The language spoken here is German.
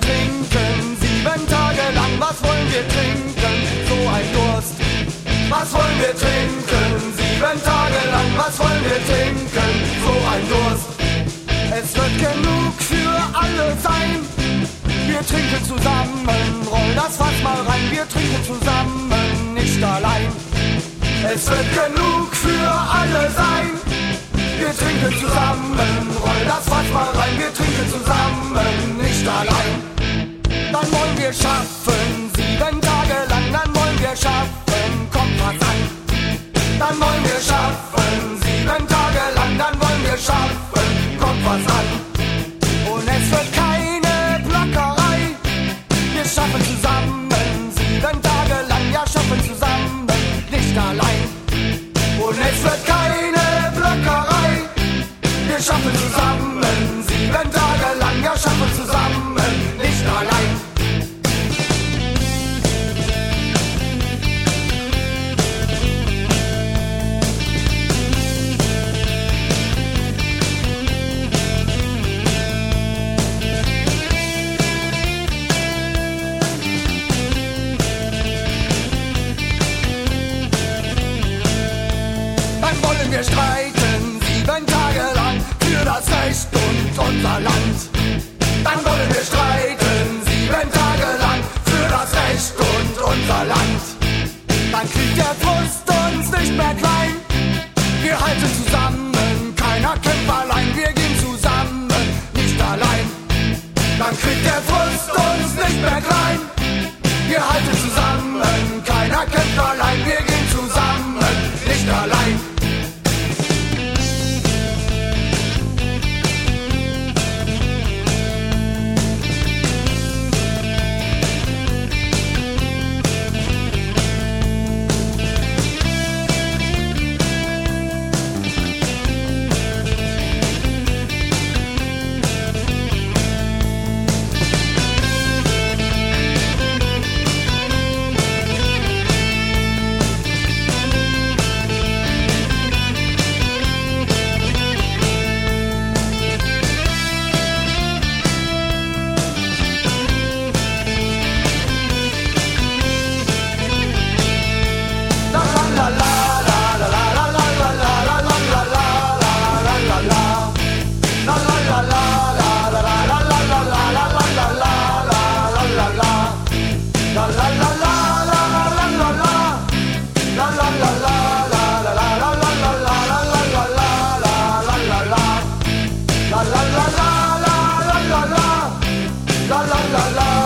trinken? 7 Tage lang, was wollen wir trinken? So ein Durst. Was wollen wir trinken? 7 Tage lang, was wollen wir trinken? So ein Durst. Es wird genug für alle sein. Wir trinken zusammen, roll das Fass mal rein. Wir trinken zusammen, nicht allein. Es wird genug für alle sein. Wir trinken zusammen, roll das Fass mal rein. Wir trinken zusammen, nicht allein. Dann wollen wir schaffen, 7 Tage lang. Dann wollen wir schaffen, kommt was an. Dann wollen wir schaffen, 7 Tage lang. Dann wollen wir schaffen, kommt was an. Und es wird keine Plackerei. Wir schaffen zusammen, 7 Tage lang. Ja, schaffen zusammen, nicht allein. Und es wird keine Plackerei. Wir schaffen zusammen, 7 Tage lang. Ja, schaffen zusammen, nicht allein. Wir streiten 7 Tage lang für das Recht und unser Land. Dann wollen wir streiten 7 Tage lang für das Recht und unser Land. Dann kriegt der Frust uns nicht mehr klein. Wir halten zusammen, keiner kämpft allein. Wir gehen zusammen, nicht allein. Dann kriegt der Frust uns nicht mehr klein. Wir halten zusammen, keiner kämpft allein. Wir gehen zusammen, nicht allein. La la la la